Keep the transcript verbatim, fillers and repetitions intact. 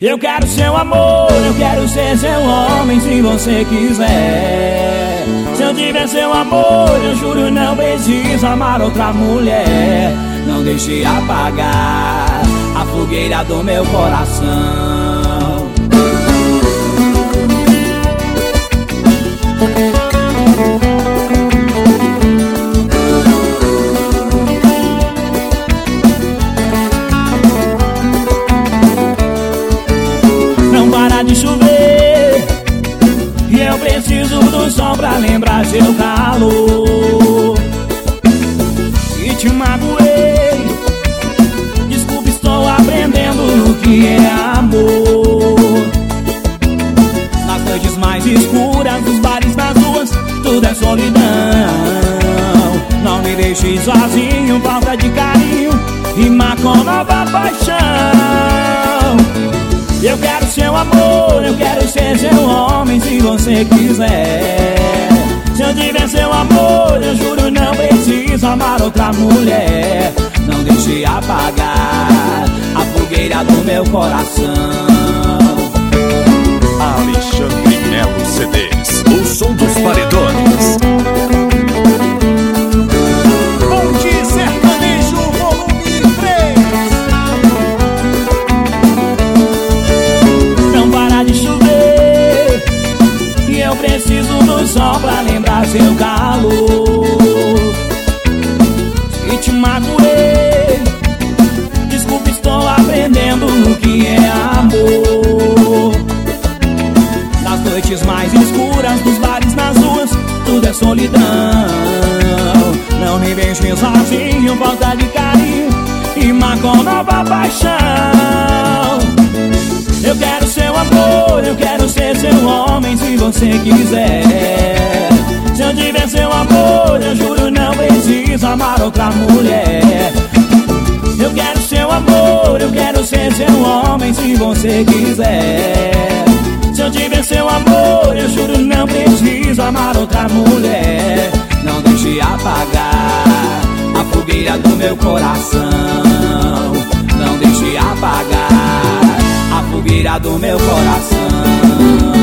Eu quero seu amor, eu quero ser seu homem se você quiser. Se eu tiver seu amor, eu juro não preciso amar outra mulher. Não deixe apagar a fogueira do meu coração. Não para de chover e eu preciso do sol pra lembrar seu calor. E te magoei, desculpa, estou aprendendo o que é amor. Nas noites mais escuras, nos bares, nas ruas, tudo é solidão. Não me deixe sozinho, falta de carinho rima com nova paixão. Eu quero seu amor, eu quero ser seu homem se você quiser. Se eu tiver seu amor, eu juro não preciso amar outra mulher. Não deixe apagar a fogueira do meu coração. Alexandre Melo C Ds, o som dos paredões. Bonde Sertanejo volume três. Não para de chover e eu preciso do sol pra lembrar seu calor. E te magoei, desculpa, estou aprendendo o que é amor. Nas noites mais escuras, nos bares, nas ruas, tudo é solidão. Não me deixe sozinho, falta de carinho rima com nova paixão. Eu quero seu amor, eu quero ser seu homem se você quiser. Se eu tiver seu amor, eu juro não preciso amar outra mulher. Eu quero seu amor, eu quero ser seu homem se você quiser. Se eu tiver seu amor, eu juro não preciso amar outra mulher. Não deixe apagar a fogueira do meu coração. Não deixe apagar a fogueira do meu coração.